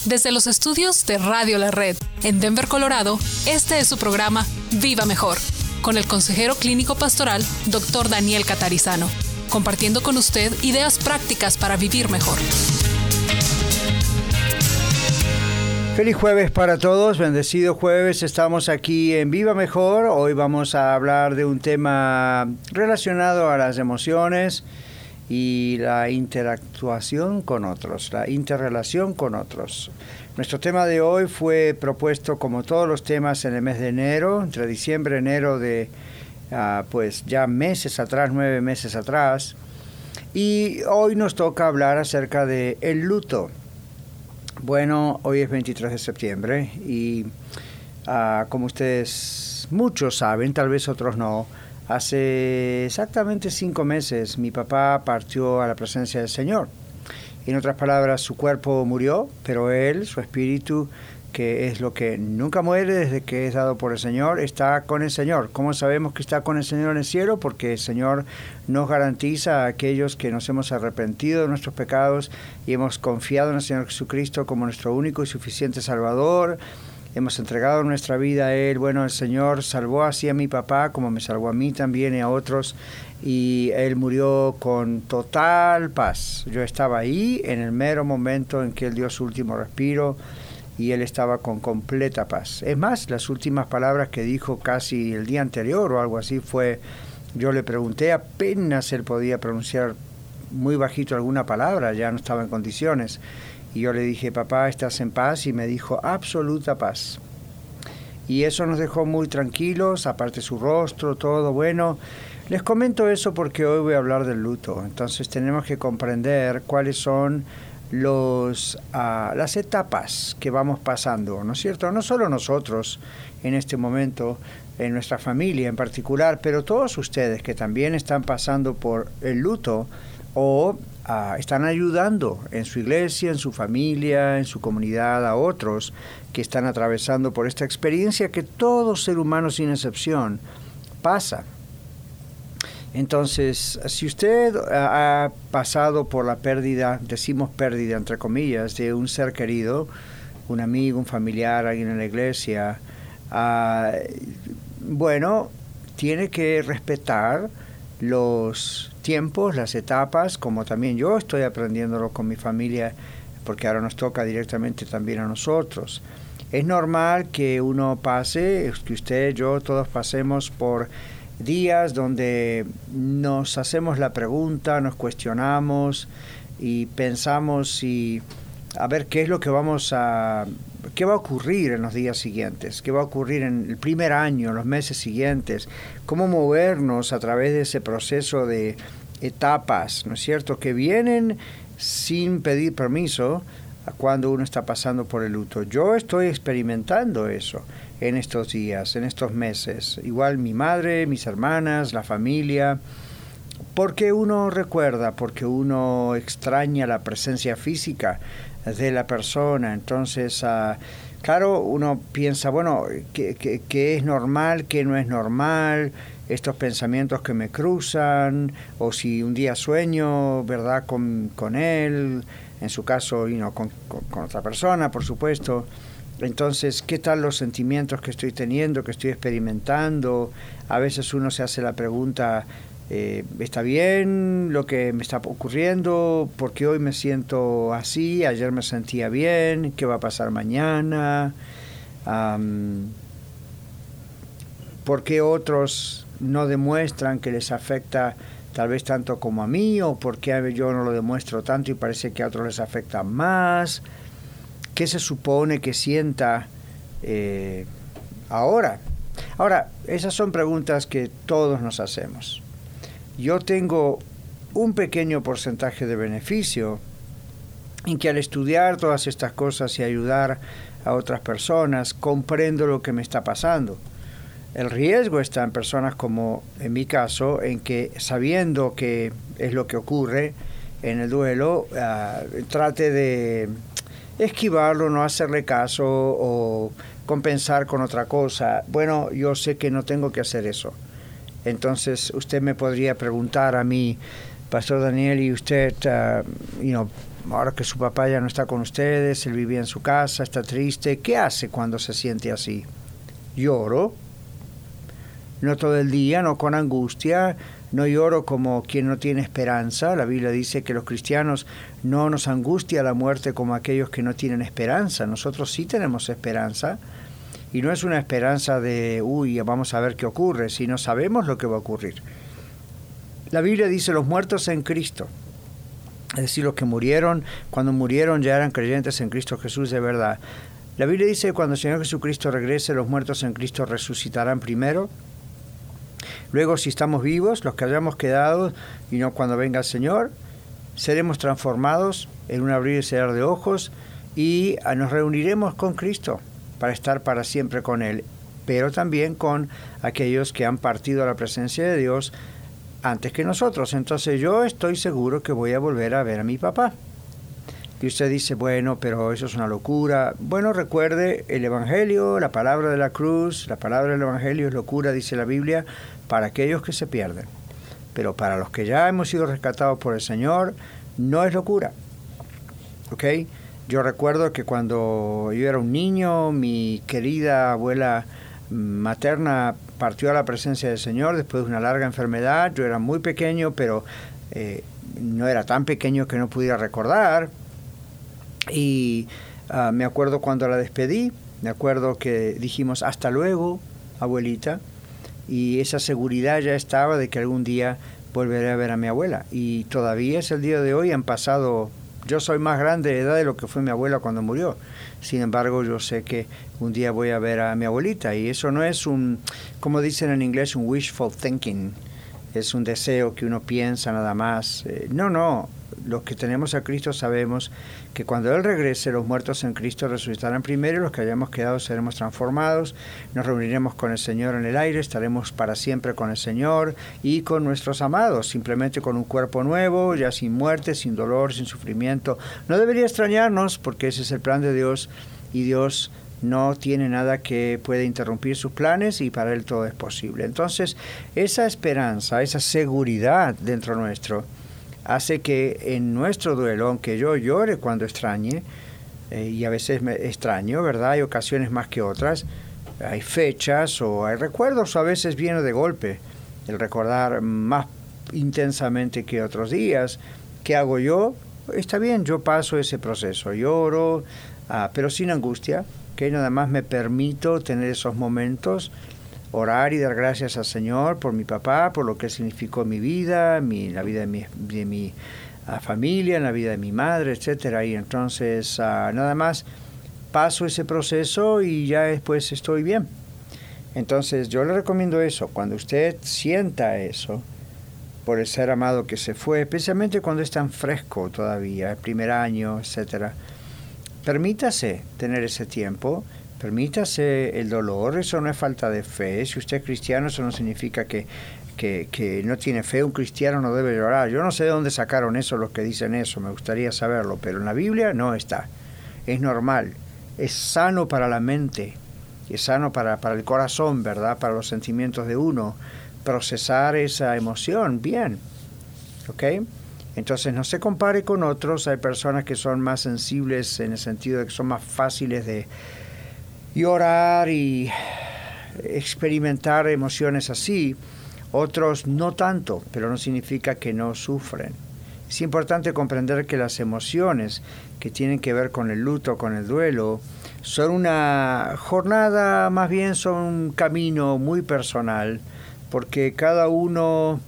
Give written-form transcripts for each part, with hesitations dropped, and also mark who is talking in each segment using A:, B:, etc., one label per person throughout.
A: Desde los estudios de Radio La Red en Denver, Colorado, este es su programa Viva Mejor, con el consejero clínico pastoral Dr. Daniel Catarizano, compartiendo con usted ideas prácticas para vivir mejor.
B: Feliz jueves para todos, bendecido jueves, estamos aquí en Viva Mejor. Hoy vamos a hablar de un tema relacionado a las emociones y la interactuación con otros, la interrelación con otros. Nuestro tema de hoy fue propuesto como todos los temas en el mes de enero, entre diciembre y enero de pues ya meses atrás, 9 meses atrás. Y hoy nos toca hablar acerca de el luto. Bueno, hoy es 23 de septiembre y como ustedes muchos saben, tal vez otros no, hace exactamente 5 meses mi papá partió a la presencia del Señor. En otras palabras, su cuerpo murió, pero él, su espíritu, que es lo que nunca muere desde que es dado por el Señor, está con el Señor. ¿Cómo sabemos que está con el Señor en el cielo? Porque el Señor nos garantiza a aquellos que nos hemos arrepentido de nuestros pecados y hemos confiado en el Señor Jesucristo como nuestro único y suficiente Salvador. Hemos entregado nuestra vida a Él. Bueno, el Señor salvó así a mi papá, como me salvó a mí también y a otros, y Él murió con total paz. Yo estaba ahí en el mero momento en que Él dio su último respiro, y él estaba con completa paz. Es más, las últimas palabras que dijo casi el día anterior o algo así fue, yo le pregunté, apenas él podía pronunciar muy bajito alguna palabra, ya no estaba en condiciones. Y yo le dije, papá, ¿estás en paz? Y me dijo, absoluta paz. Y eso nos dejó muy tranquilos, aparte su rostro, todo bueno. Les comento eso porque hoy voy a hablar del luto. Entonces tenemos que comprender cuáles son las etapas que vamos pasando, ¿no es cierto? No solo nosotros en este momento, en nuestra familia en particular, pero todos ustedes que también están pasando por el luto o están ayudando en su iglesia, en su familia, en su comunidad a otros que están atravesando por esta experiencia que todo ser humano sin excepción pasa. Entonces, si usted ha pasado por la pérdida, decimos pérdida entre comillas, de un ser querido, un amigo, un familiar, alguien en la iglesia, bueno, tiene que respetar los tiempos, las etapas, como también yo estoy aprendiéndolo con mi familia, porque ahora nos toca directamente también a nosotros. Es normal que uno pase, que usted, yo, todos pasemos por días donde nos hacemos la pregunta, nos cuestionamos y pensamos a ver qué es lo que qué va a ocurrir en los días siguientes, qué va a ocurrir en el primer año, en los meses siguientes, cómo movernos a través de ese proceso de etapas, ¿no es cierto?, que vienen sin pedir permiso cuando uno está pasando por el luto. Yo estoy experimentando eso en estos días, en estos meses. Igual mi madre, mis hermanas, la familia, porque uno recuerda, porque uno extraña la presencia física de la persona. Entonces, claro, uno piensa, bueno, ¿qué es normal, qué no es normal? Estos pensamientos que me cruzan, o si un día sueño, ¿verdad?, con él, en su caso, con otra persona, por supuesto. Entonces, ¿qué tal los sentimientos que estoy teniendo, que estoy experimentando? A veces uno se hace la pregunta, ¿está bien lo que me está ocurriendo? ¿Por qué hoy me siento así? Ayer me sentía bien. ¿Qué va a pasar mañana? ¿Por qué otros no demuestran que les afecta tal vez tanto como a mí? ¿O por qué yo no lo demuestro tanto y parece que a otros les afecta más? ¿Qué se supone que sienta ahora? Ahora, esas son preguntas que todos nos hacemos. Yo tengo un pequeño porcentaje de beneficio en que al estudiar todas estas cosas y ayudar a otras personas, comprendo lo que me está pasando. El riesgo está en personas como en mi caso, en que sabiendo que es lo que ocurre en el duelo, trate de esquivarlo, no hacerle caso o compensar con otra cosa. Bueno, yo sé que no tengo que hacer eso. Entonces usted me podría preguntar a mí, Pastor Daniel, ¿y usted ahora que su papá ya no está con ustedes, él vivía en su casa, está triste. ¿Qué hace cuando se siente así? Lloro. No todo el día, no con angustia, no lloro como quien no tiene esperanza. La Biblia dice que los cristianos no nos angustia la muerte como aquellos que no tienen esperanza. Nosotros sí tenemos esperanza, y no es una esperanza de, vamos a ver qué ocurre, sino sabemos lo que va a ocurrir. La Biblia dice los muertos en Cristo, es decir, los que murieron, cuando murieron ya eran creyentes en Cristo Jesús de verdad. La Biblia dice que cuando el Señor Jesucristo regrese, los muertos en Cristo resucitarán primero. Luego, si estamos vivos, los que hayamos quedado, y no cuando venga el Señor, seremos transformados en un abrir y cerrar de ojos, y nos reuniremos con Cristo para estar para siempre con Él, pero también con aquellos que han partido a la presencia de Dios antes que nosotros. Entonces yo estoy seguro que voy a volver a ver a mi papá. Y usted dice, bueno, pero eso es una locura. Bueno, recuerde el Evangelio, la palabra de la cruz, la palabra del Evangelio es locura, dice la Biblia, para aquellos que se pierden. Pero para los que ya hemos sido rescatados por el Señor, no es locura. ¿Ok? Yo recuerdo que cuando yo era un niño, mi querida abuela materna partió a la presencia del Señor después de una larga enfermedad. Yo era muy pequeño, pero no era tan pequeño que no pudiera recordar. Y me acuerdo cuando la despedí, me acuerdo que dijimos hasta luego, abuelita, y esa seguridad ya estaba de que algún día volveré a ver a mi abuela. Y todavía es el día de hoy, han pasado, yo soy más grande de edad de lo que fue mi abuela cuando murió. Sin embargo, yo sé que un día voy a ver a mi abuelita, y eso no es un, como dicen en inglés, un wishful thinking, es un deseo que uno piensa nada más. No, los que tenemos a Cristo sabemos que cuando Él regrese, los muertos en Cristo resucitarán primero, y los que hayamos quedado seremos transformados, nos reuniremos con el Señor en el aire, estaremos para siempre con el Señor y con nuestros amados, simplemente con un cuerpo nuevo, ya sin muerte, sin dolor, sin sufrimiento. No debería extrañarnos, porque ese es el plan de Dios, y Dios no tiene nada que pueda interrumpir sus planes, y para Él todo es posible. Entonces, esa esperanza, esa seguridad dentro nuestro, hace que en nuestro duelo, aunque yo llore cuando extrañe, y a veces me extraño, ¿verdad? Hay ocasiones más que otras, hay fechas o hay recuerdos, o a veces viene de golpe el recordar más intensamente que otros días. ¿Qué hago yo? Está bien, yo paso ese proceso, lloro, pero sin angustia, que nada más me permito tener esos momentos, orar y dar gracias al Señor por mi papá, por lo que significó en mi vida, en la vida de mi familia, en la vida de mi madre, etcétera. Y entonces nada más paso ese proceso y ya después estoy bien. Entonces yo le recomiendo eso, cuando usted sienta eso por el ser amado que se fue, especialmente cuando es tan fresco todavía, el primer año, etcétera, permítase tener ese tiempo. Permítase el dolor, eso no es falta de fe. Si usted es cristiano, eso no significa que no tiene fe. Un cristiano no debe llorar. Yo no sé de dónde sacaron eso los que dicen eso, me gustaría saberlo, pero en la Biblia no está. Es normal, es sano para la mente, es sano para el corazón, ¿verdad? Para los sentimientos de uno, procesar esa emoción bien, ¿ok? Entonces no se compare con otros. Hay personas que son más sensibles en el sentido de que son más fáciles de llorar y experimentar emociones así, otros no tanto, pero no significa que no sufren. Es importante comprender que las emociones que tienen que ver con el luto, con el duelo, son una jornada, más bien son un camino muy personal, porque cada uno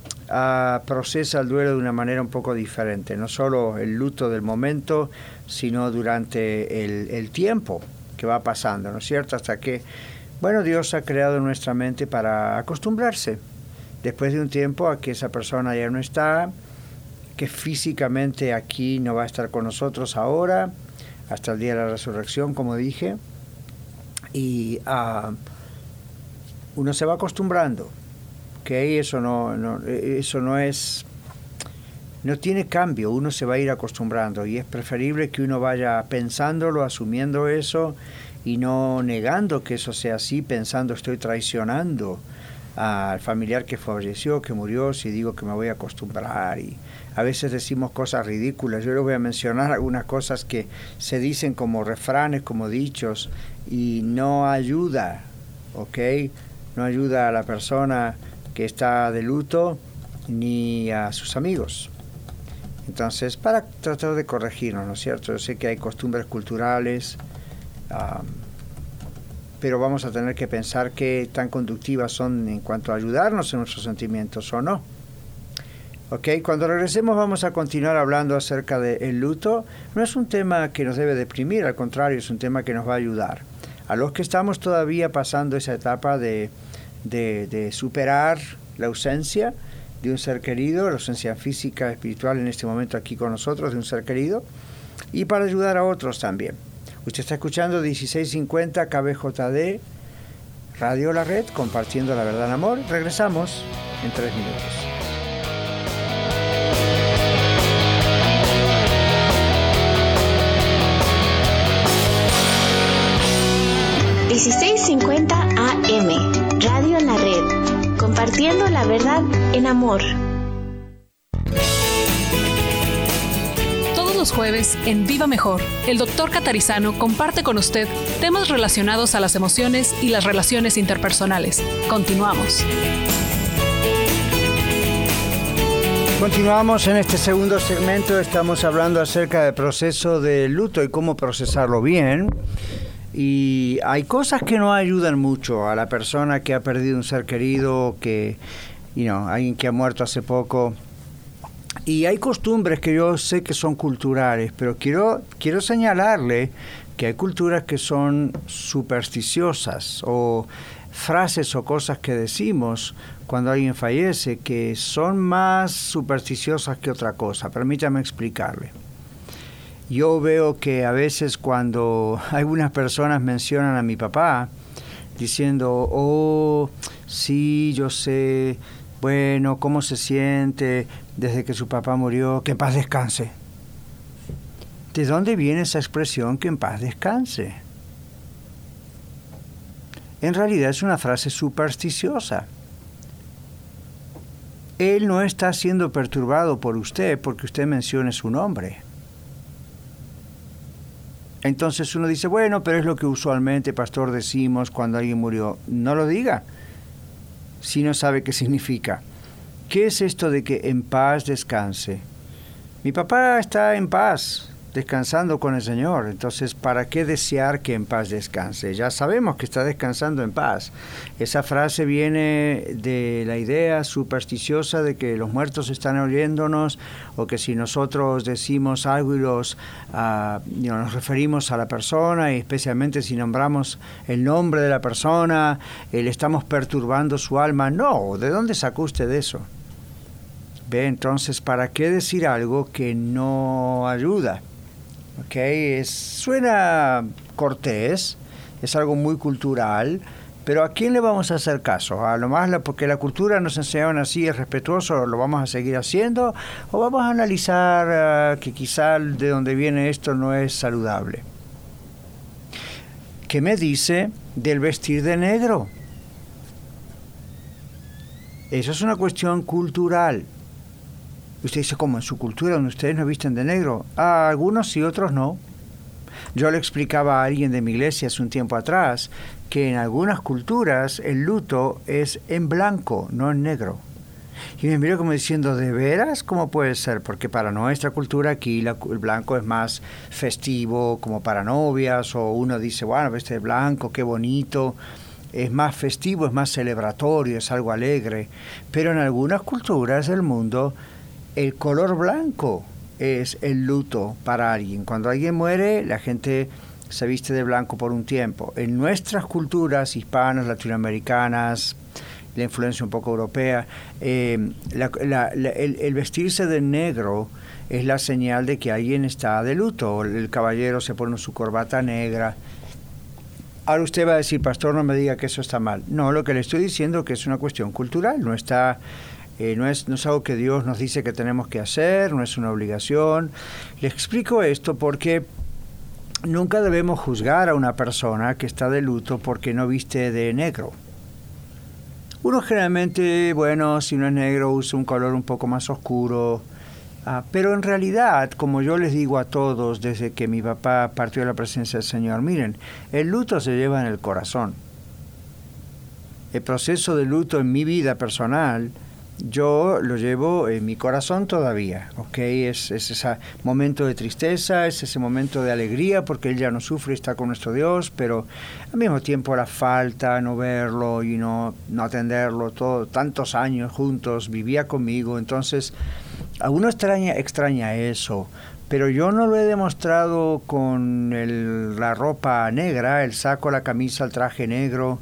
B: procesa el duelo de una manera un poco diferente, no solo el luto del momento, sino durante el tiempo que va pasando, ¿no es cierto? Hasta que, bueno, Dios ha creado en nuestra mente para acostumbrarse, después de un tiempo, a que esa persona ya no está, que físicamente aquí no va a estar con nosotros ahora, hasta el día de la resurrección, como dije, y uno se va acostumbrando, que eso no tiene cambio, uno se va a ir acostumbrando, y es preferible que uno vaya pensándolo, asumiendo eso, y no negando que eso sea así, pensando estoy traicionando al familiar que falleció, que murió, si digo que me voy a acostumbrar? Y a veces decimos cosas ridículas. Yo les voy a mencionar algunas cosas que se dicen como refranes, como dichos, y no ayuda, ¿ok? No ayuda a la persona que está de luto ni a sus amigos. Entonces, para tratar de corregirnos, ¿no es cierto? Yo sé que hay costumbres culturales, pero vamos a tener que pensar qué tan conductivas son en cuanto a ayudarnos en nuestros sentimientos o no. ¿Ok? Cuando regresemos vamos a continuar hablando acerca del luto. No es un tema que nos debe deprimir, al contrario, es un tema que nos va a ayudar. A los que estamos todavía pasando esa etapa de superar la ausencia de un ser querido, la ausencia física, espiritual en este momento aquí con nosotros de un ser querido, y para ayudar a otros también. Usted está escuchando 1650 KBJD, Radio La Red, compartiendo la verdad en amor. Regresamos en 3 minutos.
C: ...1650 AM, Radio La Red, compartiendo la verdad en amor.
A: Todos los jueves, en Viva Mejor, el Dr. Catarizano comparte con usted temas relacionados a las emociones y las relaciones interpersonales. Continuamos.
B: Continuamos en este segundo segmento. Estamos hablando acerca del proceso de luto y cómo procesarlo bien. Y hay cosas que no ayudan mucho a la persona que ha perdido un ser querido, que, alguien que ha muerto hace poco. Y hay costumbres que yo sé que son culturales, pero quiero señalarle que hay culturas que son supersticiosas, o frases o cosas que decimos cuando alguien fallece que son más supersticiosas que otra cosa. Permítame explicarle. Yo veo que a veces cuando algunas personas mencionan a mi papá, diciendo, oh, sí, yo sé, bueno, ¿cómo se siente desde que su papá murió? Que en paz descanse. ¿De dónde viene esa expresión, que en paz descanse? En realidad es una frase supersticiosa. Él no está siendo perturbado por usted porque usted mencione su nombre. Entonces uno dice, bueno, pero es lo que usualmente, pastor, decimos cuando alguien murió. No lo diga, si no sabe qué significa. ¿Qué es esto de que en paz descanse? Mi papá está en paz, descansando con el Señor. Entonces, ¿para qué desear que en paz descanse? Ya sabemos que está descansando en paz. Esa frase viene de la idea supersticiosa de que los muertos están oyéndonos, o que si nosotros decimos algo y nos referimos a la persona, y especialmente si nombramos el nombre de la persona, le estamos perturbando su alma. No, ¿de dónde sacó usted eso? Ve, entonces, ¿para qué decir algo que no ayuda? Okay, suena cortés, es algo muy cultural, pero ¿a quién le vamos a hacer caso? A lo más porque la cultura nos enseñaron así, es respetuoso, ¿lo vamos a seguir haciendo? ¿O vamos a analizar que quizá de donde viene esto no es saludable? ¿Qué me dice del vestir de negro? Eso es una cuestión cultural. Usted dice, ¿cómo? ¿En su cultura donde ustedes no visten de negro? Algunos sí, otros no. Yo le explicaba a alguien de mi iglesia hace un tiempo atrás que en algunas culturas el luto es en blanco, no en negro. Y me miró como diciendo, ¿de veras? ¿Cómo puede ser? Porque para nuestra cultura aquí el blanco es más festivo, como para novias, o uno dice, bueno, veste de blanco, qué bonito. Es más festivo, es más celebratorio, es algo alegre. Pero en algunas culturas del mundo, el color blanco es el luto para alguien. Cuando alguien muere, la gente se viste de blanco por un tiempo. En nuestras culturas hispanas, latinoamericanas, la influencia un poco europea, el vestirse de negro es la señal de que alguien está de luto. El caballero se pone su corbata negra. Ahora usted va a decir, pastor, no me diga que eso está mal. No, lo que le estoy diciendo es que es una cuestión cultural, no es algo que Dios nos dice que tenemos que hacer, no es una obligación. Le explico esto porque nunca debemos juzgar a una persona que está de luto porque no viste de negro. Uno generalmente, bueno, si no es negro, usa un color un poco más oscuro. Pero en realidad, como yo les digo a todos desde que mi papá partió de la presencia del Señor, miren, el luto se lleva en el corazón. El proceso de luto en mi vida personal, yo lo llevo en mi corazón todavía, ¿ok? Es ese momento de tristeza, es ese momento de alegría, porque él ya no sufre y está con nuestro Dios, pero al mismo tiempo la falta, no verlo y no atenderlo, tantos años juntos, vivía conmigo, entonces a uno extraña eso, pero yo no lo he demostrado con la ropa negra, el saco, la camisa, el traje negro,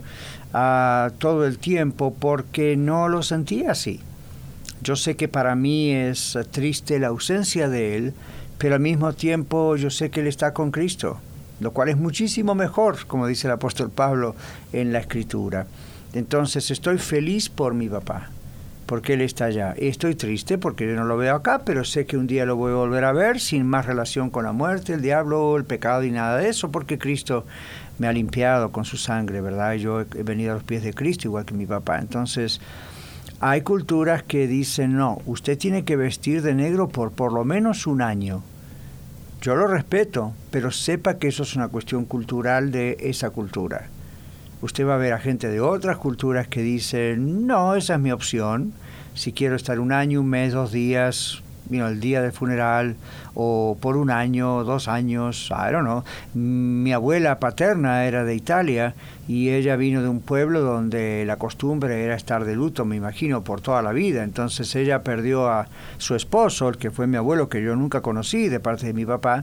B: todo el tiempo, porque no lo sentía así. Yo sé que para mí es triste la ausencia de él, pero al mismo tiempo yo sé que él está con Cristo, lo cual es muchísimo mejor, como dice el apóstol Pablo en la Escritura. Entonces estoy feliz por mi papá, porque él está allá. Y estoy triste porque yo no lo veo acá, pero sé que un día lo voy a volver a ver sin más relación con la muerte, el diablo, el pecado y nada de eso, porque Cristo me ha limpiado con su sangre, ¿verdad? Yo he venido a los pies de Cristo igual que mi papá. Entonces, hay culturas que dicen, no, usted tiene que vestir de negro por lo menos un año. Yo lo respeto, pero sepa que eso es una cuestión cultural de esa cultura. Usted va a ver a gente de otras culturas que dicen, no, esa es mi opción. Si quiero estar un año, un mes, 2 días, el día del funeral, o por 1 año, 2 años, I don't know. Mi abuela paterna era de Italia y ella vino de un pueblo donde la costumbre era estar de luto, me imagino, por toda la vida. Entonces ella perdió a su esposo, el que fue mi abuelo, que yo nunca conocí de parte de mi papá,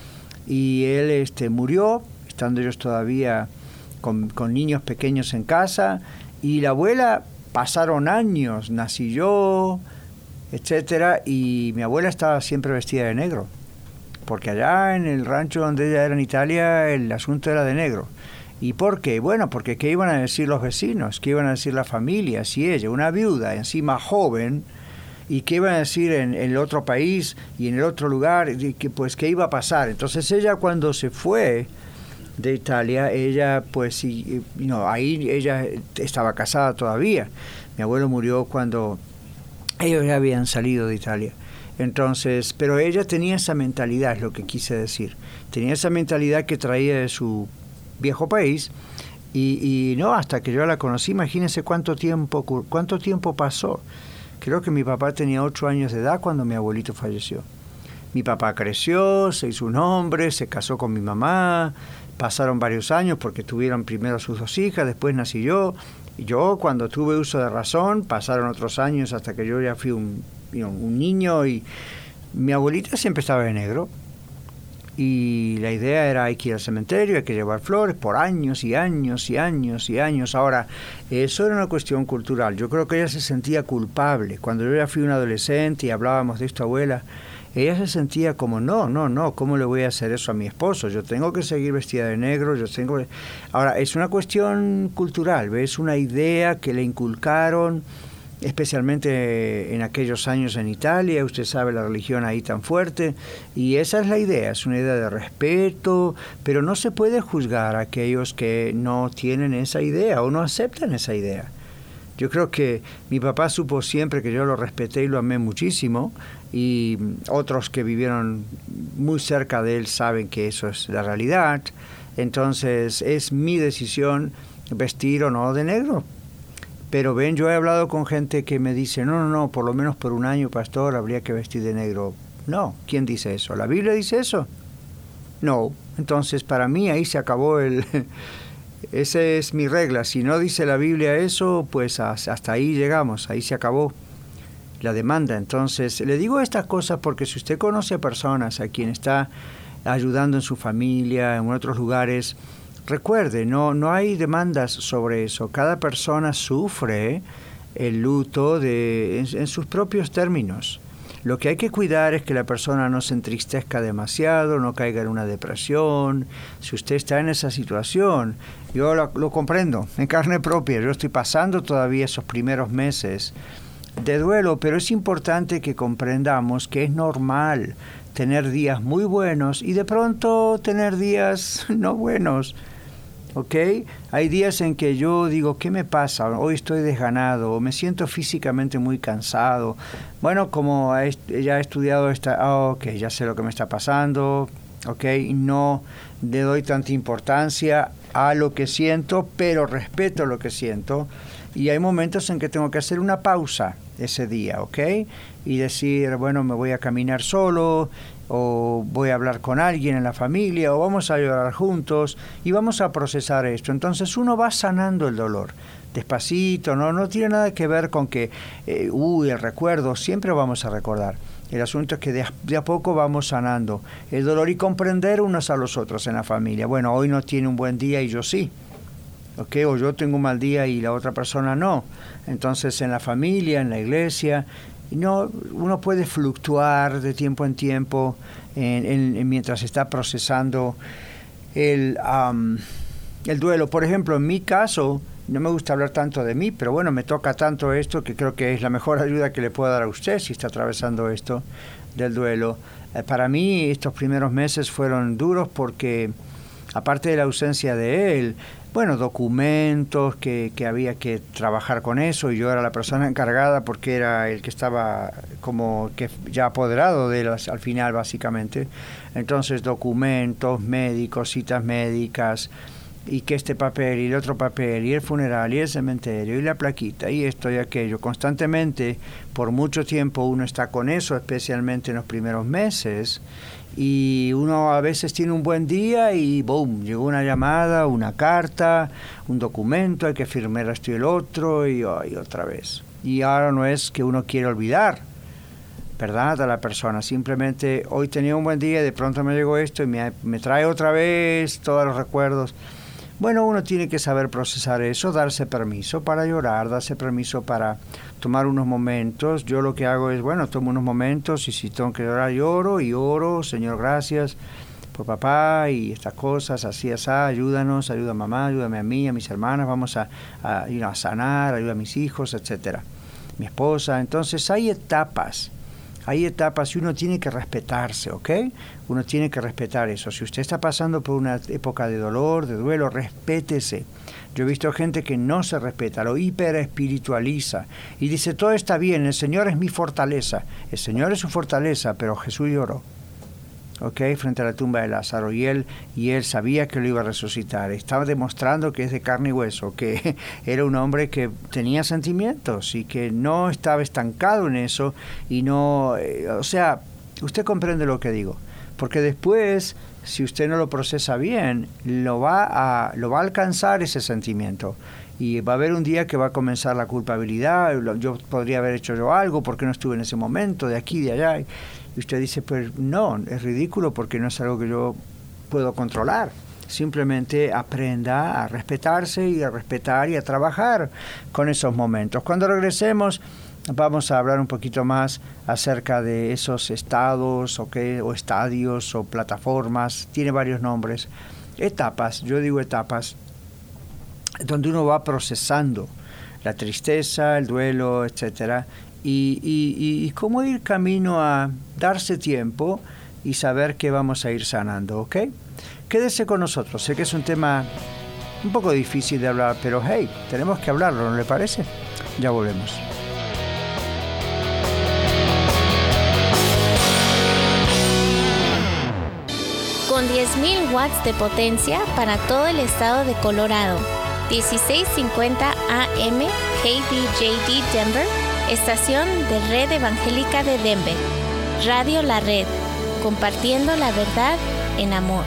B: y él murió, estando ellos todavía con niños pequeños en casa, y la abuela, pasaron años, nací yo, etcétera, y mi abuela estaba siempre vestida de negro, porque allá en el rancho donde ella era en Italia, el asunto era de negro. ¿Y por qué? Bueno, porque ¿qué iban a decir los vecinos? ¿Qué iban a decir la familia? Si ella, una viuda, encima joven, ¿y qué iban a decir en el otro país y en el otro lugar? Pues, ¿qué iba a pasar? Entonces ella, cuando se fue de Italia, ella pues ahí ella estaba casada todavía. Mi abuelo murió cuando ellos ya habían salido de Italia. Entonces, pero ella tenía esa mentalidad, es lo que quise decir. Tenía esa mentalidad que traía de su viejo país y no, hasta que yo la conocí, imagínense cuánto tiempo pasó. Creo que mi papá tenía 8 años de edad cuando mi abuelito falleció. Mi papá creció, se hizo un hombre, se casó con mi mamá. Pasaron varios años porque tuvieron primero sus 2 hijas, después nací yo. Y yo, cuando tuve uso de razón, pasaron otros años hasta que yo ya fui un niño y mi abuelita siempre estaba de negro. Y la idea era, hay que ir al cementerio, hay que llevar flores por años y años y años y años. Ahora, eso era una cuestión cultural. Yo creo que ella se sentía culpable. Cuando yo ya fui un adolescente y hablábamos de esto, abuela, ella se sentía como, no, ¿cómo le voy a hacer eso a mi esposo? Yo tengo que seguir vestida de negro, Ahora, es una cuestión cultural, ¿ves? Una idea que le inculcaron, especialmente en aquellos años en Italia, usted sabe la religión ahí tan fuerte, y esa es la idea, es una idea de respeto, pero no se puede juzgar a aquellos que no tienen esa idea o no aceptan esa idea. Yo creo que mi papá supo siempre que yo lo respeté y lo amé muchísimo, y otros que vivieron muy cerca de él saben que eso es la realidad. Entonces es mi decisión vestir o no de negro. Pero ven, yo he hablado con gente que me dice, no, por lo menos por 1 año, pastor, habría que vestir de negro. No, ¿quién dice eso? ¿La Biblia dice eso? No. Entonces para mí ahí se acabó esa es mi regla. Si no dice la Biblia eso, pues hasta ahí llegamos, ahí se acabó la demanda. Entonces, le digo estas cosas porque si usted conoce a personas a quien está ayudando en su familia, en otros lugares, recuerde, no hay demandas sobre eso. Cada persona sufre el luto en sus propios términos. Lo que hay que cuidar es que la persona no se entristezca demasiado, no caiga en una depresión. Si usted está en esa situación, yo lo comprendo en carne propia. Yo estoy pasando todavía esos primeros meses de duelo, pero es importante que comprendamos que es normal tener días muy buenos y de pronto tener días no buenos. ¿ok? Hay días en que yo digo, ¿qué me pasa? Hoy estoy desganado, o me siento físicamente muy cansado. Bueno, como ya he estudiado ok, ya sé lo que me está pasando, ¿ok? No le doy tanta importancia a lo que siento, pero respeto lo que siento. Y hay momentos en que tengo que hacer una pausa ese día, ¿ok? Y decir, bueno, me voy a caminar solo, o voy a hablar con alguien en la familia, o vamos a llorar juntos y vamos a procesar esto. Entonces uno va sanando el dolor despacito, no tiene nada que ver con que el recuerdo, siempre vamos a recordar. El asunto es que de a poco vamos sanando el dolor y comprender unos a los otros en la familia. Bueno, hoy no tiene un buen día y yo sí, ¿ok? O yo tengo un mal día y la otra persona no. Entonces en la familia, en la iglesia, uno puede fluctuar de tiempo en tiempo mientras está procesando el duelo. Por ejemplo, en mi caso, no me gusta hablar tanto de mí, pero bueno, me toca tanto esto que creo que es la mejor ayuda que le puedo dar a usted si está atravesando esto del duelo. Para mí estos primeros meses fueron duros porque, aparte de la ausencia de él, bueno, documentos que había que trabajar con eso, y yo era la persona encargada porque era el que estaba como que ya apoderado de él al final, básicamente. Entonces, documentos médicos, citas médicas, y que este papel y el otro papel y el funeral y el cementerio y la plaquita y esto y aquello. Constantemente, por mucho tiempo uno está con eso, especialmente en los primeros meses, y uno a veces tiene un buen día y boom, llegó una llamada, una carta, un documento, hay que firmar esto y el otro y otra vez. Y ahora no es que uno quiere olvidar, ¿verdad?, a la persona. Simplemente hoy tenía un buen día y de pronto me llegó esto y me trae otra vez todos los recuerdos. Bueno, uno tiene que saber procesar eso, darse permiso para llorar, darse permiso para tomar unos momentos. Yo lo que hago es, bueno, tomo unos momentos y si tengo que llorar, lloro y oro. Señor, gracias por papá y estas cosas, así, ayúdanos, ayuda a mamá, ayúdame a mí, a mis hermanas, vamos a sanar, ayuda a mis hijos, etcétera, mi esposa. Entonces hay etapas y uno tiene que respetarse, ¿ok? Uno tiene que respetar eso. Si usted está pasando por una época de dolor, de duelo, respétese. Yo he visto gente que no se respeta, lo hiperespiritualiza y dice, todo está bien, el Señor es mi fortaleza. El Señor es su fortaleza, pero Jesús lloró, ¿ok?, frente a la tumba de Lázaro, y él sabía que lo iba a resucitar. Estaba demostrando que es de carne y hueso, que era un hombre que tenía sentimientos y que no estaba estancado en eso y no, o sea, usted comprende lo que digo, porque después, si usted no lo procesa bien, lo va a alcanzar ese sentimiento. Y va a haber un día que va a comenzar la culpabilidad, yo podría haber hecho yo algo, porque no estuve en ese momento, de aquí, de allá. Y usted dice, pues no, es ridículo porque no es algo que yo puedo controlar. Simplemente aprenda a respetarse y a respetar y a trabajar con esos momentos. Cuando regresemos, vamos a hablar un poquito más acerca de esos estados, o estadios, o plataformas, tiene varios nombres. Etapas, yo digo etapas, donde uno va procesando la tristeza, el duelo, etcétera, y cómo ir camino a darse tiempo y saber que vamos a ir sanando, ¿ok? Quédese con nosotros. Sé que es un tema un poco difícil de hablar, pero hey, tenemos que hablarlo, ¿no le parece? Ya volvemos.
C: Con 10.000 watts de potencia para todo el estado de Colorado. 1650 AM KDJD Denver, estación de Red Evangélica de Denver. Radio La Red, compartiendo la verdad en amor.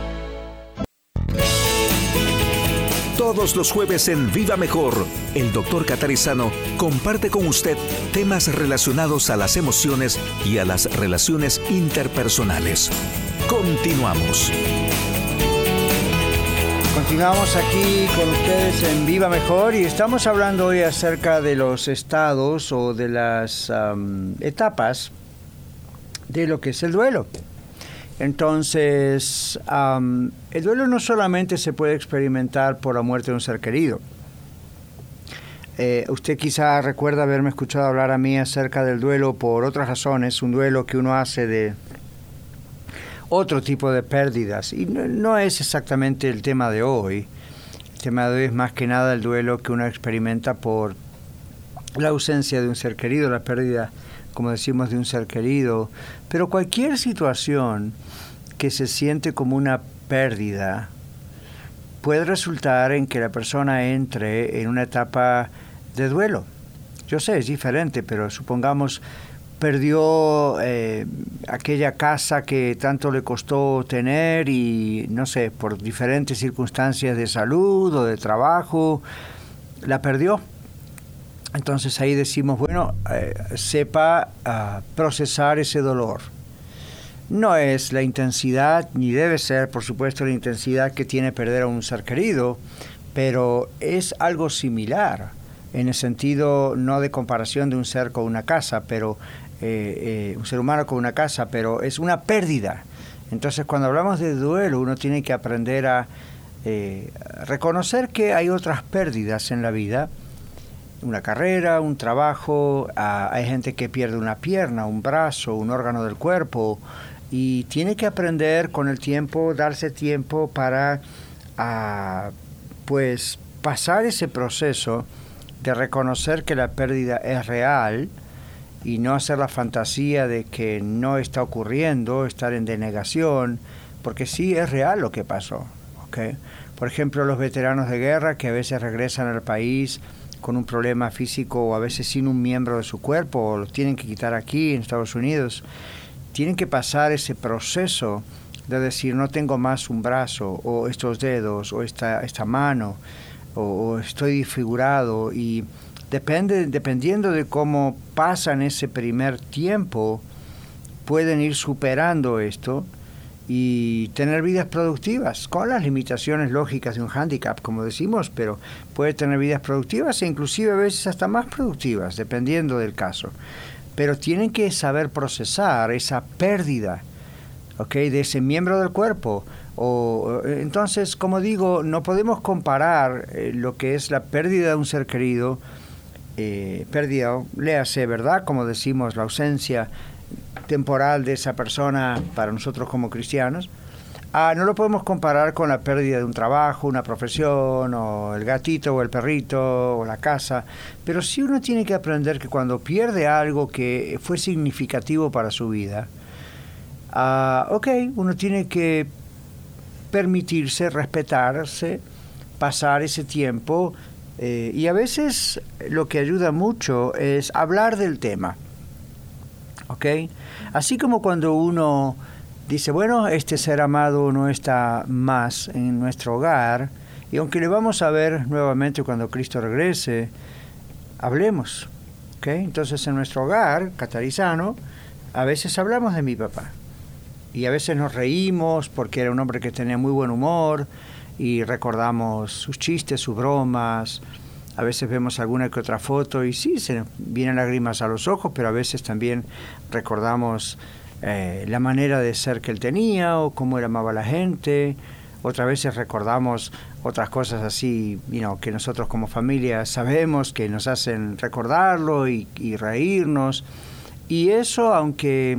D: Todos los jueves en Viva Mejor, el Dr. Catarizano comparte con usted temas relacionados a las emociones y a las relaciones interpersonales. Continuamos.
B: Continuamos aquí con ustedes en Viva Mejor y estamos hablando hoy acerca de los estados o de las etapas de lo que es el duelo. Entonces, el duelo no solamente se puede experimentar por la muerte de un ser querido. Usted quizá recuerda haberme escuchado hablar a mí acerca del duelo por otras razones, un duelo que uno hace de otro tipo de pérdidas, y no es exactamente el tema de hoy, tema de hoy es más que nada el duelo que uno experimenta por la ausencia de un ser querido, la pérdida, como decimos, de un ser querido. Pero cualquier situación que se siente como una pérdida puede resultar en que la persona entre en una etapa de duelo. Yo sé, es diferente, pero supongamos perdió aquella casa que tanto le costó tener y, no sé, por diferentes circunstancias de salud o de trabajo, la perdió. Entonces ahí decimos, bueno, sepa procesar ese dolor. No es la intensidad, ni debe ser, por supuesto, la intensidad que tiene perder a un ser querido, pero es algo similar, en el sentido no de comparación de un ser con una casa, pero un ser humano con una casa, pero es una pérdida. Entonces, cuando hablamos de duelo, uno tiene que aprender a reconocer que hay otras pérdidas en la vida, una carrera, un trabajo, hay gente que pierde una pierna, un brazo, un órgano del cuerpo, y tiene que aprender con el tiempo, darse tiempo para pues pasar ese proceso de reconocer que la pérdida es real y no hacer la fantasía de que no está ocurriendo, estar en denegación, porque sí es real lo que pasó, ¿okay? Por ejemplo, los veteranos de guerra que a veces regresan al país con un problema físico o a veces sin un miembro de su cuerpo, o los tienen que quitar aquí en Estados Unidos, tienen que pasar ese proceso de decir, no tengo más un brazo, o estos dedos, o esta mano, o estoy desfigurado, y dependiendo de cómo pasan ese primer tiempo, pueden ir superando esto y tener vidas productivas, con las limitaciones lógicas de un hándicap, como decimos, pero puede tener vidas productivas e inclusive a veces hasta más productivas, dependiendo del caso. Pero tienen que saber procesar esa pérdida, ¿okay?, de ese miembro del cuerpo. Entonces, como digo, no podemos comparar lo que es la pérdida de un ser querido, pérdida, léase, ¿verdad?, como decimos, la ausencia temporal de esa persona para nosotros como cristianos. No lo podemos comparar con la pérdida de un trabajo, una profesión, o el gatito o el perrito o la casa, pero sí uno tiene que aprender que cuando pierde algo que fue significativo para su vida, uno tiene que permitirse, respetarse, pasar ese tiempo, y a veces lo que ayuda mucho es hablar del tema, ¿ok? Así como cuando uno dice, bueno, este ser amado no está más en nuestro hogar, y aunque le vamos a ver nuevamente cuando Cristo regrese, hablemos, ¿ok? Entonces en nuestro hogar catarizano, a veces hablamos de mi papá, y a veces nos reímos porque era un hombre que tenía muy buen humor, y recordamos sus chistes, sus bromas. A veces vemos alguna que otra foto y sí, se nos vienen lágrimas a los ojos, pero a veces también recordamos la manera de ser que él tenía o cómo él amaba a la gente. Otras veces recordamos otras cosas así, que nosotros como familia sabemos que nos hacen recordarlo y reírnos. Y eso, aunque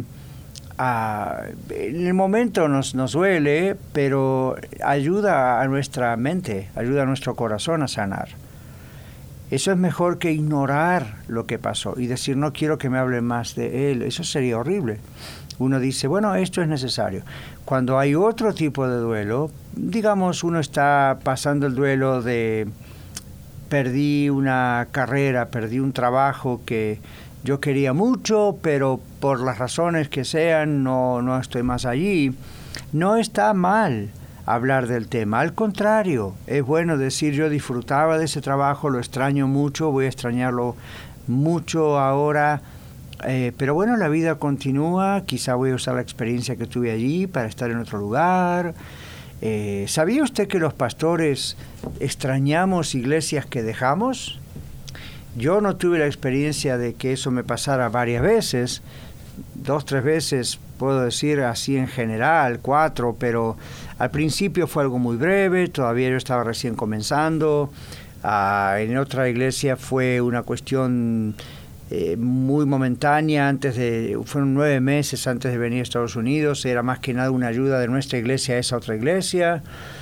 B: en el momento nos duele, pero ayuda a nuestra mente, ayuda a nuestro corazón a sanar. Eso es mejor que ignorar lo que pasó y decir, no quiero que me hablen más de él. Eso sería horrible. Uno dice, bueno, esto es necesario. Cuando hay otro tipo de duelo, digamos, uno está pasando el duelo de perdí una carrera, perdí un trabajo que yo quería mucho, pero por las razones que sean no estoy más allí. No está mal hablar del tema, al contrario, es bueno decir, yo disfrutaba de ese trabajo, lo extraño mucho, voy a extrañarlo mucho ahora, pero bueno, la vida continúa, quizá voy a usar la experiencia que tuve allí para estar en otro lugar. ¿Sabía usted que los pastores extrañamos iglesias que dejamos? Yo no tuve la experiencia de que eso me pasara varias veces, 2, 3 veces, puedo decir así en general, 4, pero al principio fue algo muy breve, todavía yo estaba recién comenzando. En otra iglesia fue una cuestión muy momentánea, fueron 9 meses antes de venir a Estados Unidos, era más que nada una ayuda de nuestra iglesia a esa otra iglesia.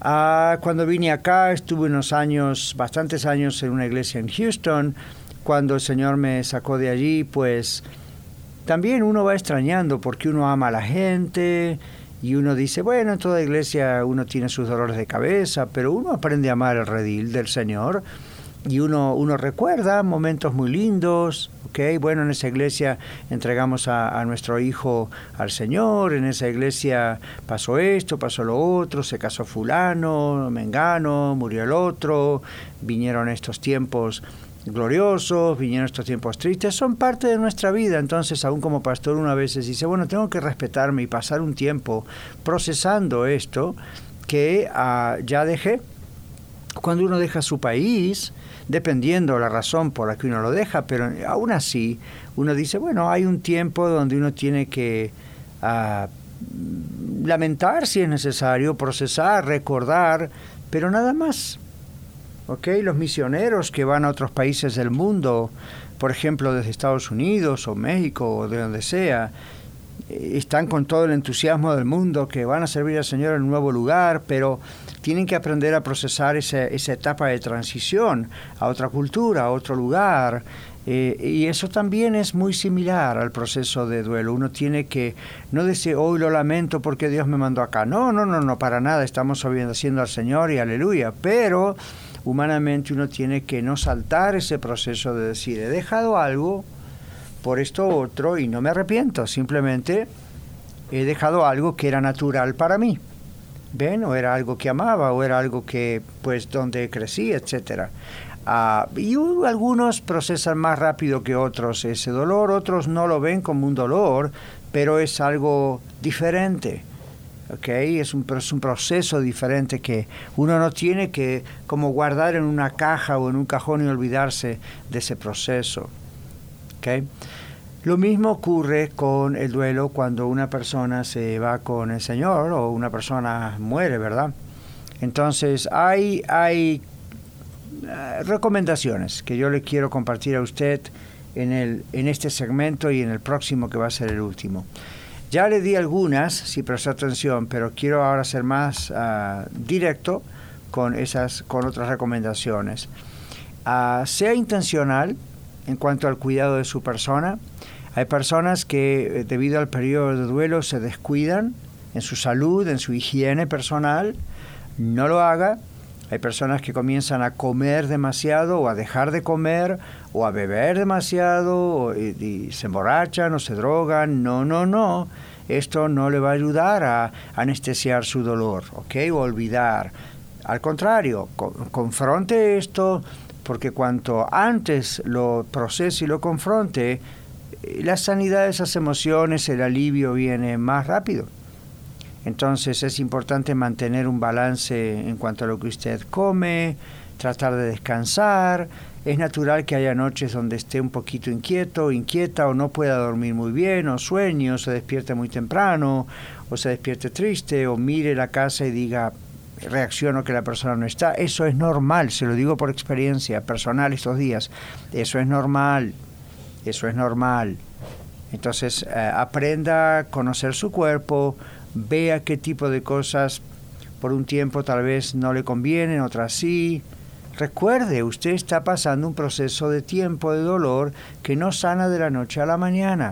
B: Cuando vine acá, estuve bastantes años en una iglesia en Houston. Cuando el Señor me sacó de allí, pues también uno va extrañando porque uno ama a la gente y uno dice, bueno, en toda iglesia uno tiene sus dolores de cabeza, pero uno aprende a amar el redil del Señor y uno recuerda momentos muy lindos. Bueno, en esa iglesia entregamos a nuestro hijo al Señor, en esa iglesia pasó esto, pasó lo otro, se casó fulano, mengano, murió el otro, vinieron estos tiempos gloriosos, vinieron estos tiempos tristes, son parte de nuestra vida. Entonces, aún como pastor, uno a veces dice, bueno, tengo que respetarme y pasar un tiempo procesando esto que ya dejé. Cuando uno deja su país, dependiendo la razón por la que uno lo deja, pero aún así uno dice, bueno, hay un tiempo donde uno tiene que lamentar si es necesario, procesar, recordar, pero nada más. Los misioneros que van a otros países del mundo, por ejemplo desde Estados Unidos o México o de donde sea, están con todo el entusiasmo del mundo que van a servir al Señor en un nuevo lugar, pero tienen que aprender a procesar esa etapa de transición a otra cultura, a otro lugar, y eso también es muy similar al proceso de duelo. Uno tiene que no decir, hoy lo lamento porque Dios me mandó acá. No, para nada, estamos obedeciendo al Señor y aleluya, pero humanamente uno tiene que no saltar ese proceso de decir, he dejado algo por esto otro y no me arrepiento, simplemente he dejado algo que era natural para mí. ¿Ven? O era algo que amaba, o era algo que, pues, donde crecí, etcétera. Y algunos procesan más rápido que otros ese dolor, otros no lo ven como un dolor, pero es algo diferente. Es un proceso diferente que uno no tiene que como guardar en una caja o en un cajón y olvidarse de ese proceso. Lo mismo ocurre con el duelo cuando una persona se va con el Señor o una persona muere, ¿verdad? Entonces hay recomendaciones que yo le quiero compartir a usted en este segmento y en el próximo, que va a ser el último. Ya le di algunas, si prestó atención, pero quiero ahora ser más directo con otras recomendaciones. Sea intencional en cuanto al cuidado de su persona. Hay personas que debido al periodo de duelo se descuidan en su salud, en su higiene personal. No lo haga. Hay personas que comienzan a comer demasiado o a dejar de comer o a beber demasiado y se emborrachan o se drogan. No. Esto no le va a ayudar a anestesiar su dolor, o olvidar. Al contrario, confronte esto, porque cuanto antes lo procese y lo confronte, la sanidad de esas emociones, el alivio viene más rápido. Entonces es importante mantener un balance en cuanto a lo que usted come, tratar de descansar. Es natural que haya noches donde esté un poquito inquieta, o no pueda dormir muy bien, o sueñe, o se despierte muy temprano, o se despierte triste, o mire la casa y diga, reacciono que la persona no está. Eso es normal, se lo digo por experiencia personal estos días. Eso es normal. Entonces aprenda a conocer su cuerpo, vea qué tipo de cosas por un tiempo tal vez no le convienen, otras sí. Recuerde, usted está pasando un proceso de tiempo de dolor que no sana de la noche a la mañana.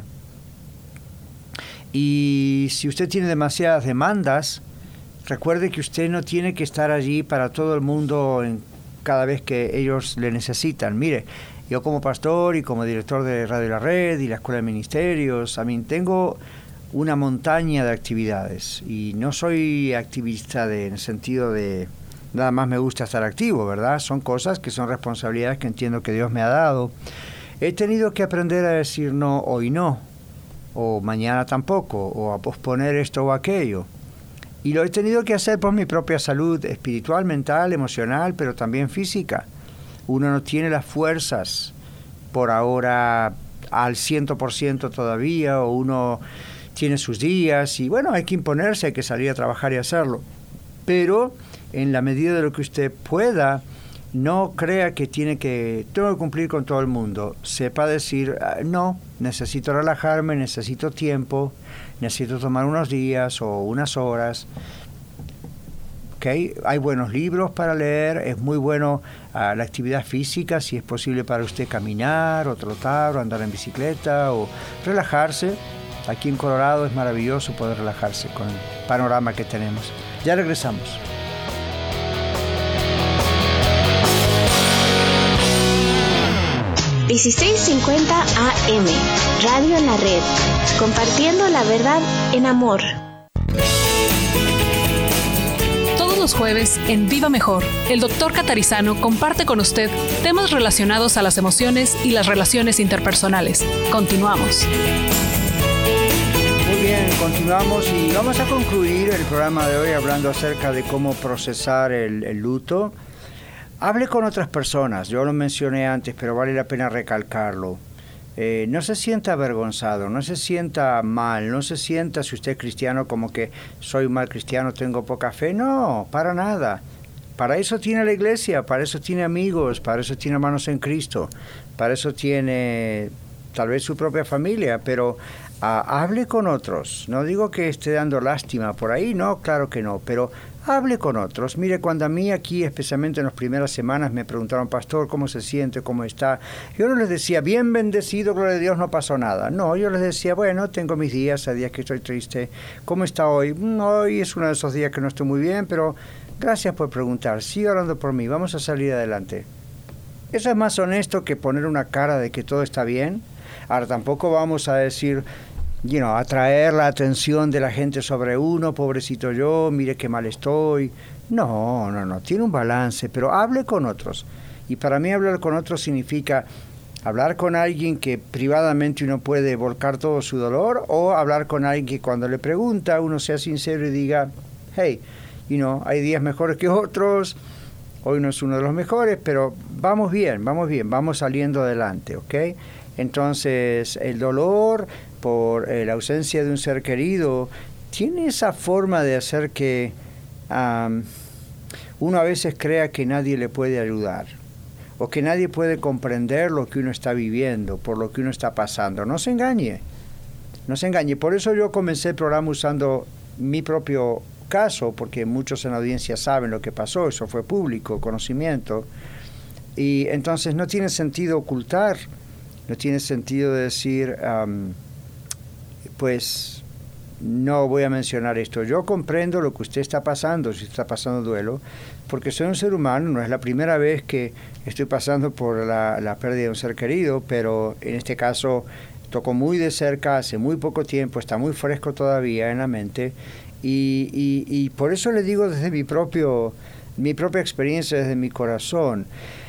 B: Y si usted tiene demasiadas demandas, recuerde que usted no tiene que estar allí para todo el mundo cada vez que ellos le necesitan. Mire, yo como pastor y como director de Radio La Red y la Escuela de Ministerios, tengo una montaña de actividades y no soy activista en el sentido de nada más me gusta estar activo, ¿verdad? Son cosas que son responsabilidades que entiendo que Dios me ha dado. He tenido que aprender a decir no, hoy no, o mañana tampoco, o a posponer esto o aquello. Y lo he tenido que hacer por mi propia salud espiritual, mental, emocional, pero también física. Uno no tiene las fuerzas por ahora al 100% todavía, o uno tiene sus días, y bueno, hay que imponerse, hay que salir a trabajar y hacerlo. Pero en la medida de lo que usted pueda, no crea que tengo que cumplir con todo el mundo. Sepa decir, no, necesito relajarme, necesito tiempo, necesito tomar unos días o unas horas. ¿ok? Hay buenos libros para leer, es muy bueno la actividad física, si es posible para usted caminar o trotar o andar en bicicleta o relajarse. Aquí en Colorado es maravilloso poder relajarse con el panorama que tenemos. Ya regresamos.
C: ...1650 AM, Radio en la Red, compartiendo la verdad en amor.
A: Todos los jueves, en Viva Mejor, el Dr. Catarizano comparte con usted temas relacionados a las emociones y las relaciones interpersonales. Continuamos.
B: Muy bien, continuamos y vamos a concluir el programa de hoy hablando acerca de cómo procesar el luto. Hable con otras personas, yo lo mencioné antes, pero vale la pena recalcarlo. No se sienta avergonzado, no se sienta mal, no se sienta, si usted es cristiano, como que soy un mal cristiano, tengo poca fe. No, para nada. Para eso tiene la iglesia, para eso tiene amigos, para eso tiene hermanos en Cristo, para eso tiene tal vez su propia familia, pero hable con otros. No digo que esté dando lástima por ahí, no, claro que no, pero hable con otros. Mire, cuando a mí aquí, especialmente en las primeras semanas, me preguntaron, pastor, ¿cómo se siente? ¿Cómo está? Yo no les decía, bien bendecido, gloria a Dios, no pasó nada. No, yo les decía, bueno, tengo mis días, hay días que estoy triste. ¿Cómo está hoy? Hoy es uno de esos días que no estoy muy bien, pero gracias por preguntar. Sigue orando por mí, vamos a salir adelante. Eso es más honesto que poner una cara de que todo está bien. Ahora, tampoco vamos a decir, atraer la atención de la gente sobre uno, pobrecito yo, mire qué mal estoy. No, tiene un balance, pero hable con otros. Y para mí hablar con otros significa hablar con alguien que privadamente uno puede volcar todo su dolor, o hablar con alguien que cuando le pregunta uno sea sincero y diga, hey, hay días mejores que otros, hoy no es uno de los mejores, pero vamos bien, vamos saliendo adelante, ¿ok? Entonces, el dolor por la ausencia de un ser querido tiene esa forma de hacer que uno a veces crea que nadie le puede ayudar o que nadie puede comprender lo que uno está viviendo, por lo que uno está pasando. No se engañe. Por eso yo comencé el programa usando mi propio caso, porque muchos en la audiencia saben lo que pasó, eso fue público, conocimiento. Y entonces no tiene sentido ocultar. No tiene sentido decir, pues no voy a mencionar esto. Yo comprendo lo que usted está pasando, si está pasando duelo, porque soy un ser humano, no es la primera vez que estoy pasando por la pérdida de un ser querido, pero en este caso tocó muy de cerca, hace muy poco tiempo, está muy fresco todavía en la mente, y por eso le digo desde mi propia experiencia, desde mi corazón,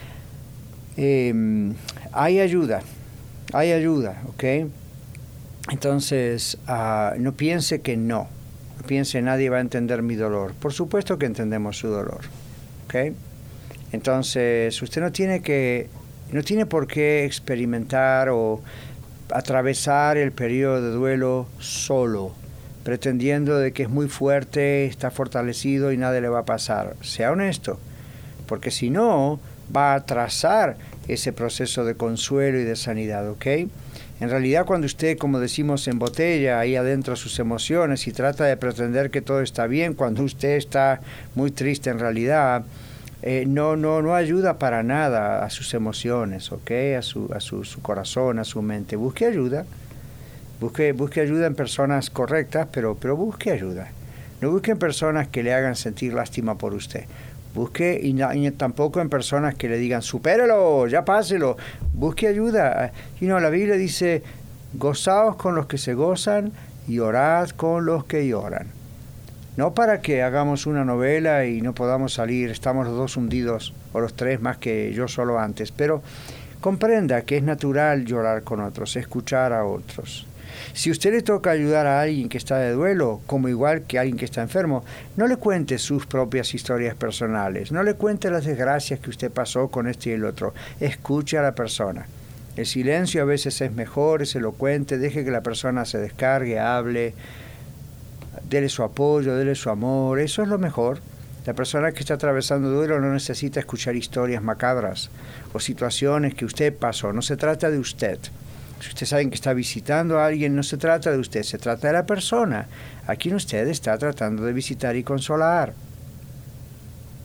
B: hay ayuda, ¿ok? Entonces, no piense que no piense nadie va a entender mi dolor. Por supuesto que entendemos su dolor, ¿ok? Entonces, usted no tiene por qué experimentar o atravesar el periodo de duelo solo, pretendiendo de que es muy fuerte, está fortalecido y nada le va a pasar. Sea honesto, porque si no, va a atrasar ese proceso de consuelo y de sanidad, ¿ok? En realidad, cuando usted, como decimos, embotella ahí adentro sus emociones y trata de pretender que todo está bien, cuando usted está muy triste en realidad, no ayuda para nada a sus emociones, ¿ok? A su corazón, a su mente. Busque ayuda. Busque ayuda en personas correctas, pero busque ayuda. No busque en personas que le hagan sentir lástima por usted. Busque y tampoco en personas que le digan, supéralo, ya páselo. Busque ayuda. La Biblia dice, gozaos con los que se gozan y orad con los que lloran. No para que hagamos una novela y no podamos salir, estamos los dos hundidos, o los tres más que yo solo antes, pero comprenda que es natural llorar con otros, escuchar a otros. Si usted le toca ayudar a alguien que está de duelo, como igual que a alguien que está enfermo, no le cuente sus propias historias personales, no le cuente las desgracias que usted pasó con este y el otro. Escuche a la persona. El silencio a veces es mejor, es elocuente, deje que la persona se descargue, hable, dele su apoyo, dele su amor, eso es lo mejor. La persona que está atravesando duelo no necesita escuchar historias macabras o situaciones que usted pasó, no se trata de usted. Si usted sabe que está visitando a alguien, no se trata de usted, se trata de la persona a quien usted está tratando de visitar y consolar.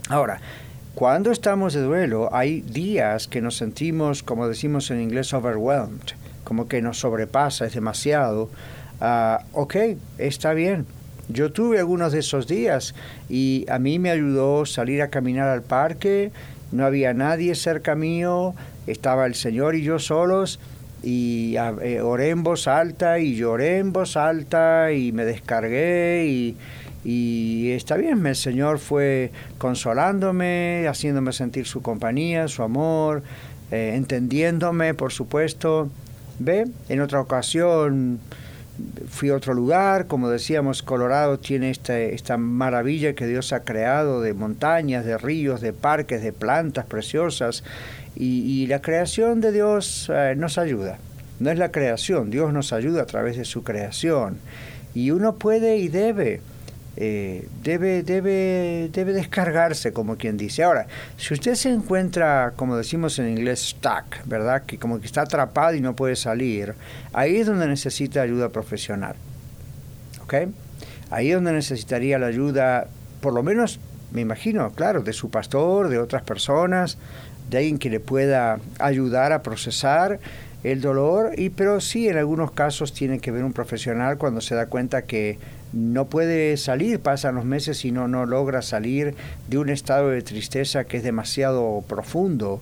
B: Ahora, cuando estamos de duelo, hay días que nos sentimos, como decimos en inglés, overwhelmed, como que nos sobrepasa, es demasiado. Ok, está bien. Yo tuve algunos de esos días y a mí me ayudó salir a caminar al parque, no había nadie cerca mío, estaba el Señor y yo solos, y oré en voz alta y lloré en voz alta y me descargué y está bien, el Señor fue consolándome, haciéndome sentir su compañía, su amor, entendiéndome, por supuesto. ¿Ve? En otra ocasión fui a otro lugar, como decíamos, Colorado tiene esta maravilla que Dios ha creado de montañas, de ríos, de parques, de plantas preciosas, y la creación de Dios nos ayuda. No es la creación, Dios nos ayuda a través de su creación, y uno puede y debe descargarse, como quien dice. Ahora, si usted se encuentra, como decimos en inglés, stuck, ¿verdad? Que como que está atrapado y no puede salir, ahí es donde necesita ayuda profesional. ¿Ok? Ahí es donde necesitaría la ayuda, por lo menos, me imagino, claro, de su pastor, de otras personas, de alguien que le pueda ayudar a procesar el dolor, pero sí, en algunos casos tiene que ver un profesional cuando se da cuenta que no puede salir, pasan los meses y no logra salir de un estado de tristeza que es demasiado profundo.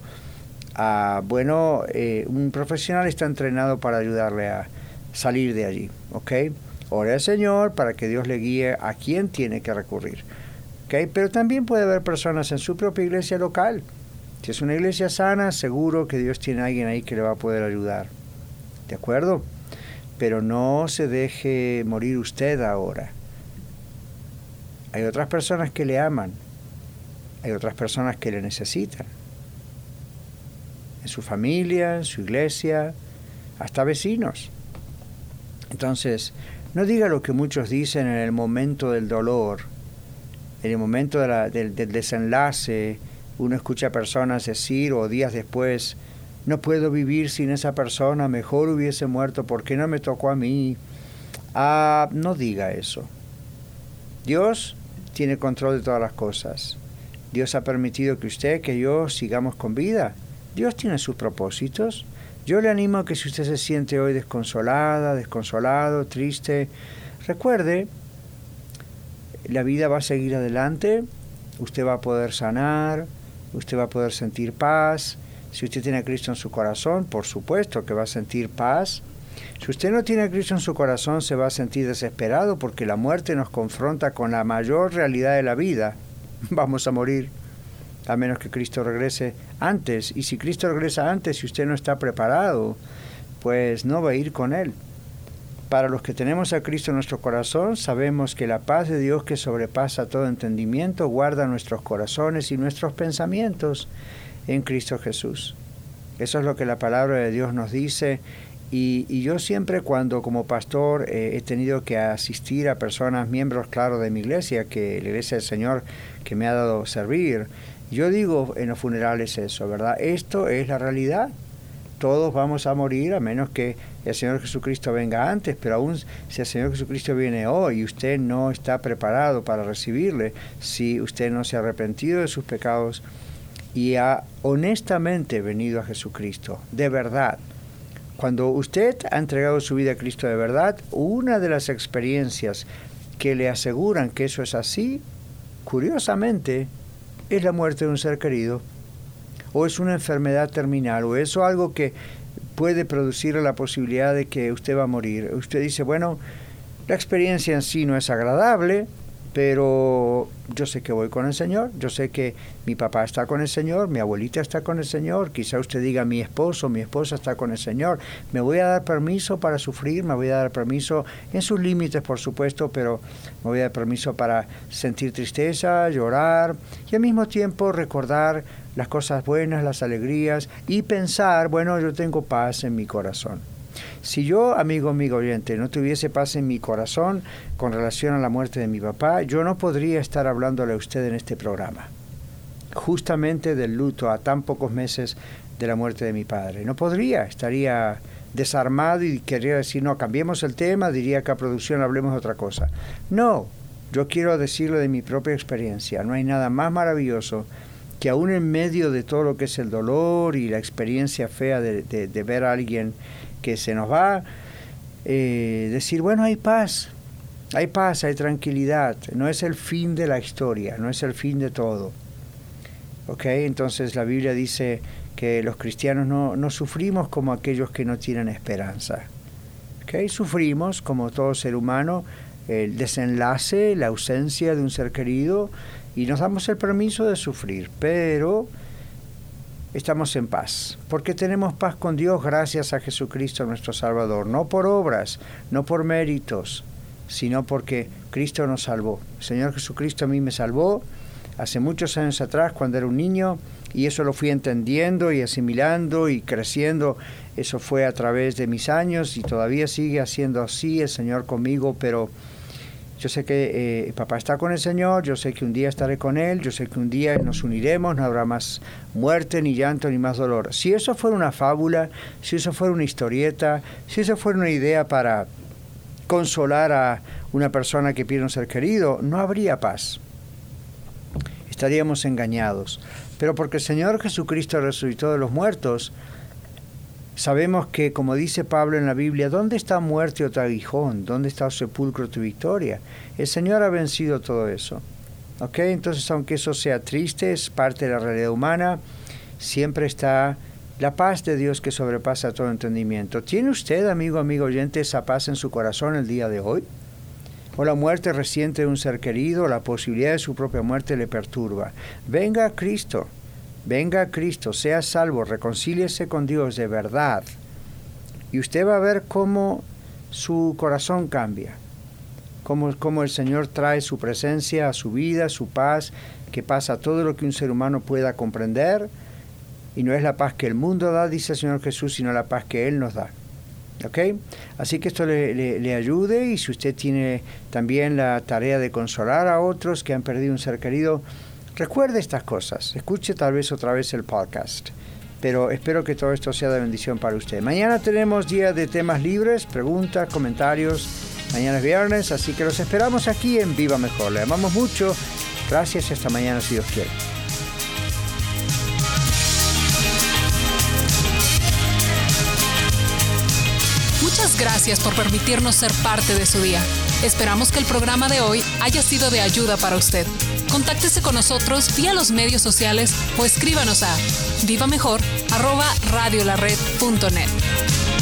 B: Un profesional está entrenado para ayudarle a salir de allí, ¿ok? Ore al Señor para que Dios le guíe a quién tiene que recurrir, ¿ok? Pero también puede haber personas en su propia iglesia local. Si es una iglesia sana, seguro que Dios tiene a alguien ahí que le va a poder ayudar, ¿de acuerdo? Pero no se deje morir usted ahora. Hay otras personas que le aman, hay otras personas que le necesitan, en su familia, en su iglesia, hasta vecinos. Entonces, no diga lo que muchos dicen en el momento del dolor, en el momento del desenlace. Uno escucha a personas decir, o días después, no puedo vivir sin esa persona, mejor hubiese muerto, ¿por qué no me tocó a mí? No diga eso. Dios tiene control de todas las cosas. Dios ha permitido que usted, que yo, sigamos con vida. Dios tiene sus propósitos. Yo le animo a que si usted se siente hoy desconsolada, desconsolado, triste, recuerde, la vida va a seguir adelante, usted va a poder sanar, usted va a poder sentir paz. Si usted tiene a Cristo en su corazón, por supuesto que va a sentir paz. Si usted no tiene a Cristo en su corazón, se va a sentir desesperado porque la muerte nos confronta con la mayor realidad de la vida. Vamos a morir, a menos que Cristo regrese antes. Y si Cristo regresa antes y usted no está preparado, pues no va a ir con Él. Para los que tenemos a Cristo en nuestro corazón, sabemos que la paz de Dios que sobrepasa todo entendimiento guarda nuestros corazones y nuestros pensamientos en Cristo Jesús. Eso es lo que la palabra de Dios nos dice. Y yo siempre, cuando como pastor he tenido que asistir a personas, miembros, claro, de mi iglesia, que la iglesia del Señor que me ha dado servir, yo digo en los funerales eso, ¿verdad? Esto es la realidad. Todos vamos a morir a menos que el Señor Jesucristo venga antes, pero aún si el Señor Jesucristo viene hoy y usted no está preparado para recibirle, si usted no se ha arrepentido de sus pecados y ha honestamente venido a Jesucristo, de verdad. Cuando usted ha entregado su vida a Cristo de verdad, una de las experiencias que le aseguran que eso es así, curiosamente, es la muerte de un ser querido, o es una enfermedad terminal, o es algo que puede producir la posibilidad de que usted va a morir. Usted dice, bueno, la experiencia en sí no es agradable, pero yo sé que voy con el Señor, yo sé que mi papá está con el Señor, mi abuelita está con el Señor, quizá usted diga mi esposo, mi esposa está con el Señor, me voy a dar permiso para sufrir, me voy a dar permiso en sus límites, por supuesto, pero me voy a dar permiso para sentir tristeza, llorar y al mismo tiempo recordar las cosas buenas, las alegrías y pensar, bueno, yo tengo paz en mi corazón. Si yo, amigo oyente, no tuviese paz en mi corazón con relación a la muerte de mi papá, yo no podría estar hablándole a usted en este programa. Justamente del luto a tan pocos meses de la muerte de mi padre. No podría, estaría desarmado y querría decir, no, cambiemos el tema, diría que a producción hablemos de otra cosa. No, Yo quiero decirlo de mi propia experiencia. No hay nada más maravilloso que aún en medio de todo lo que es el dolor y la experiencia fea de ver a alguien que se nos va, decir, bueno, hay paz, hay tranquilidad. No es el fin de la historia, no es el fin de todo. Entonces la Biblia dice que los cristianos no sufrimos como aquellos que no tienen esperanza. Sufrimos, como todo ser humano, el desenlace, la ausencia de un ser querido, y nos damos el permiso de sufrir, pero estamos en paz, porque tenemos paz con Dios gracias a Jesucristo nuestro Salvador, no por obras, no por méritos, sino porque Cristo nos salvó. El Señor Jesucristo a mí me salvó hace muchos años atrás, cuando era un niño, y eso lo fui entendiendo y asimilando y creciendo. Eso fue a través de mis años y todavía sigue haciendo así el Señor conmigo, pero yo sé que papá está con el Señor, yo sé que un día estaré con Él, yo sé que un día nos uniremos, no habrá más muerte, ni llanto, ni más dolor. Si eso fuera una fábula, si eso fuera una historieta, si eso fuera una idea para consolar a una persona que pierde un ser querido, no habría paz. Estaríamos engañados. Pero porque el Señor Jesucristo resucitó de los muertos, sabemos que, como dice Pablo en la Biblia, ¿dónde está muerte o tu aguijón? ¿Dónde está el sepulcro tu victoria? El Señor ha vencido todo eso. Entonces, aunque eso sea triste, es parte de la realidad humana, siempre está la paz de Dios que sobrepasa todo entendimiento. ¿Tiene usted, amigo oyente, esa paz en su corazón el día de hoy? ¿O la muerte reciente de un ser querido, la posibilidad de su propia muerte le perturba? Venga a Cristo, sea salvo, reconcíliese con Dios de verdad. Y usted va a ver cómo su corazón cambia, cómo el Señor trae su presencia a su vida, su paz, que pasa todo lo que un ser humano pueda comprender. Y no es la paz que el mundo da, dice el Señor Jesús, sino la paz que Él nos da. Así que esto le ayude, y si usted tiene también la tarea de consolar a otros que han perdido un ser querido, recuerde estas cosas, escuche tal vez otra vez el podcast, pero espero que todo esto sea de bendición para usted. Mañana tenemos día de temas libres, preguntas, comentarios, mañana es viernes, así que los esperamos aquí en Viva Mejor. Le amamos mucho, gracias y hasta mañana si Dios quiere.
A: Muchas gracias por permitirnos ser parte de su día. Esperamos que el programa de hoy haya sido de ayuda para usted. Contáctese con nosotros vía los medios sociales o escríbanos a vivamejor@radiolared.net.